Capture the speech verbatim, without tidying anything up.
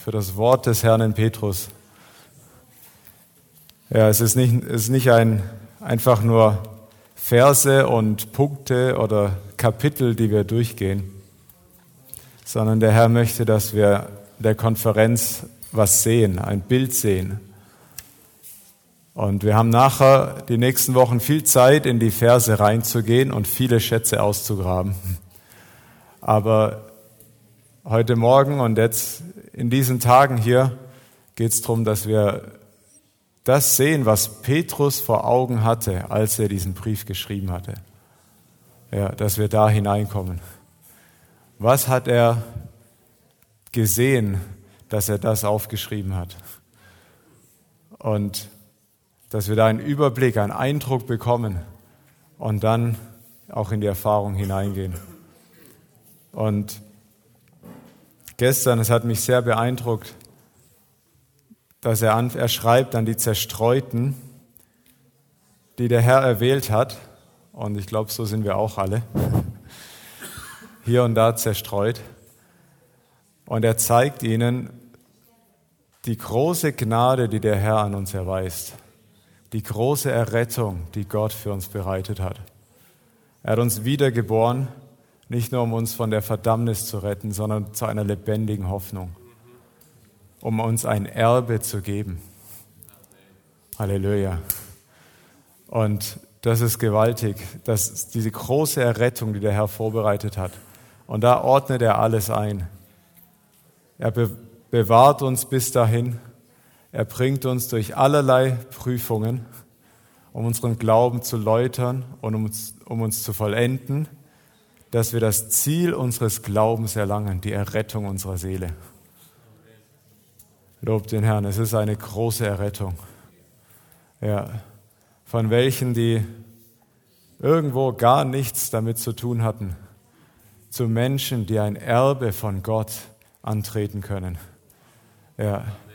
für das Wort des Herrn in Petrus. Ja, es ist nicht, es ist nicht ein, einfach nur Verse und Punkte oder Kapitel, die wir durchgehen, sondern der Herr möchte, dass wir in der Konferenz was sehen, ein Bild sehen. Und wir haben nachher die nächsten Wochen viel Zeit, in die Verse reinzugehen und viele Schätze auszugraben. Aber heute Morgen und jetzt in diesen Tagen hier geht es darum, dass wir das sehen, was Petrus vor Augen hatte, als er diesen Brief geschrieben hatte. Ja, dass wir da hineinkommen. Was hat er gesehen, dass er das aufgeschrieben hat? Und dass wir da einen Überblick, einen Eindruck bekommen und dann auch in die Erfahrung hineingehen. Und gestern, es hat mich sehr beeindruckt, dass er, an, er schreibt an die Zerstreuten, die der Herr erwählt hat. Und ich glaube, so sind wir auch alle. Hier und da zerstreut. Und er zeigt ihnen die große Gnade, die der Herr an uns erweist. Die große Errettung, die Gott für uns bereitet hat. Er hat uns wiedergeboren, nicht nur um uns von der Verdammnis zu retten, sondern zu einer lebendigen Hoffnung, um uns ein Erbe zu geben. Halleluja. Und das ist gewaltig, das ist diese große Errettung, die der Herr vorbereitet hat. Und da ordnet er alles ein. Er be- bewahrt uns bis dahin. Er bringt uns durch allerlei Prüfungen, um unseren Glauben zu läutern und um uns, um uns zu vollenden, dass wir das Ziel unseres Glaubens erlangen, die Errettung unserer Seele. Lobt den Herrn, es ist eine große Errettung. Ja, von welchen, die irgendwo gar nichts damit zu tun hatten, zu Menschen, die ein Erbe von Gott antreten können. Ja,